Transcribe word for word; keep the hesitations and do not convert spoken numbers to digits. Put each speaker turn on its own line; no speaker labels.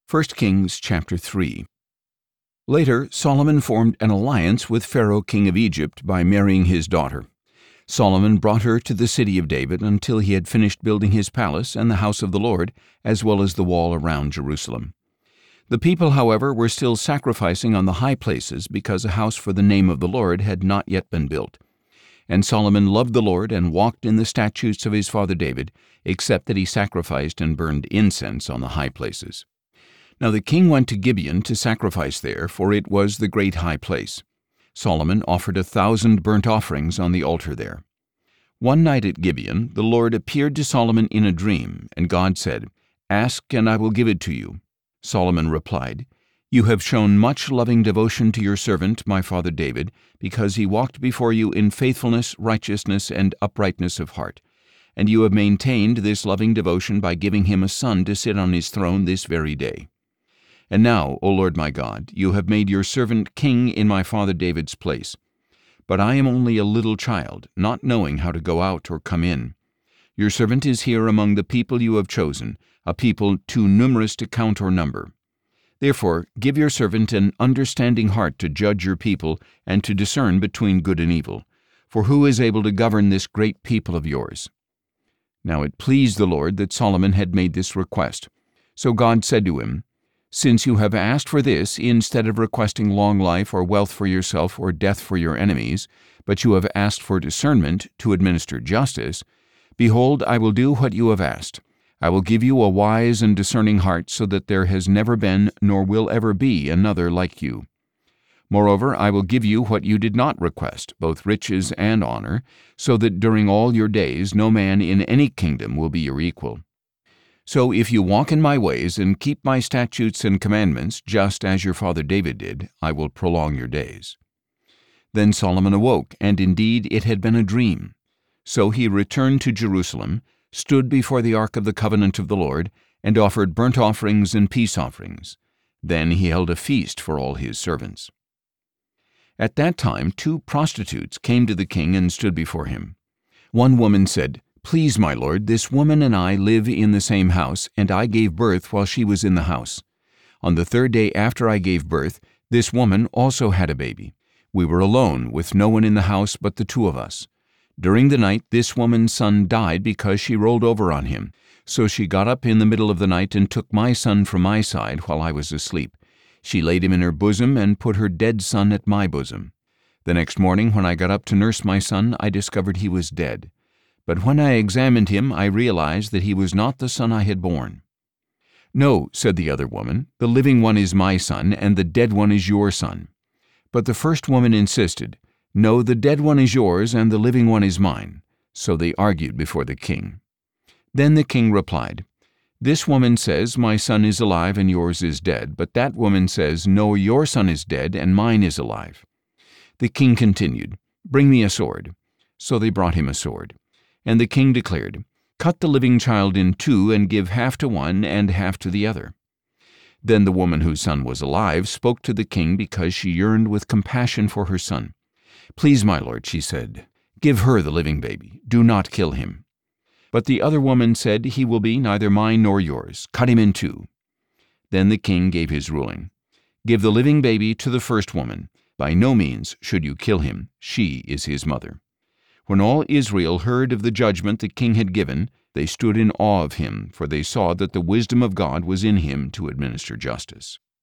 First Kings chapter three. Later, Solomon formed an alliance with Pharaoh king of Egypt by marrying his daughter. Solomon brought her to the city of David until he had finished building his palace and the house of the Lord, as well as the wall around Jerusalem. The people, however, were still sacrificing on the high places because a house for the name of the Lord had not yet been built. And Solomon loved the Lord and walked in the statutes of his father David, except that he sacrificed and burned incense on the high places. Now the king went to Gibeon to sacrifice there, for it was the great high place. Solomon offered a thousand burnt offerings on the altar there. One night at Gibeon, the Lord appeared to Solomon in a dream, and God said, "Ask, and I will give it to you." Solomon replied, "You have shown much loving devotion to your servant, my father David, because he walked before you in faithfulness, righteousness, and uprightness of heart. And you have maintained this loving devotion by giving him a son to sit on his throne this very day. And now, O Lord my God, you have made your servant king in my father David's place. But I am only a little child, not knowing how to go out or come in. Your servant is here among the people you have chosen, a people too numerous to count or number. Therefore, give your servant an understanding heart to judge your people and to discern between good and evil. For who is able to govern this great people of yours?" Now it pleased the Lord that Solomon had made this request. So God said to him, "Since you have asked for this instead of requesting long life or wealth for yourself or death for your enemies, but you have asked for discernment to administer justice, behold, I will do what you have asked. I will give you a wise and discerning heart so that there has never been nor will ever be another like you. Moreover, I will give you what you did not request, both riches and honor, so that during all your days no man in any kingdom will be your equal. So if you walk in my ways and keep my statutes and commandments, just as your father David did, I will prolong your days." Then Solomon awoke, and indeed it had been a dream. So he returned to Jerusalem, stood before the ark of the covenant of the Lord, and offered burnt offerings and peace offerings. Then he held a feast for all his servants. At that time two prostitutes came to the king and stood before him. One woman said, "Please, my lord, this woman and I live in the same house, and I gave birth while she was in the house. On the third day after I gave birth, this woman also had a baby. We were alone, with no one in the house but the two of us. During the night, this woman's son died because she rolled over on him. So she got up in the middle of the night and took my son from my side while I was asleep. She laid him in her bosom and put her dead son at my bosom. The next morning, when I got up to nurse my son, I discovered he was dead. But when I examined him, I realized that he was not the son I had born." "No," said the other woman, "the living one is my son, and the dead one is your son." But the first woman insisted, "No, the dead one is yours, and the living one is mine." So they argued before the king. Then the king replied, "This woman says, 'My son is alive and yours is dead,' but that woman says, 'No, your son is dead and mine is alive.'" The king continued, "Bring me a sword." So they brought him a sword. And the king declared, "Cut the living child in two and give half to one and half to the other." Then the woman whose son was alive spoke to the king because she yearned with compassion for her son. "Please, my lord," she said, "give her the living baby. Do not kill him." But the other woman said, "He will be neither mine nor yours. Cut him in two." Then the king gave his ruling. "Give the living baby to the first woman. By no means should you kill him. She is his mother." When all Israel heard of the judgment the king had given, they stood in awe of him, for they saw that the wisdom of God was in him to administer justice.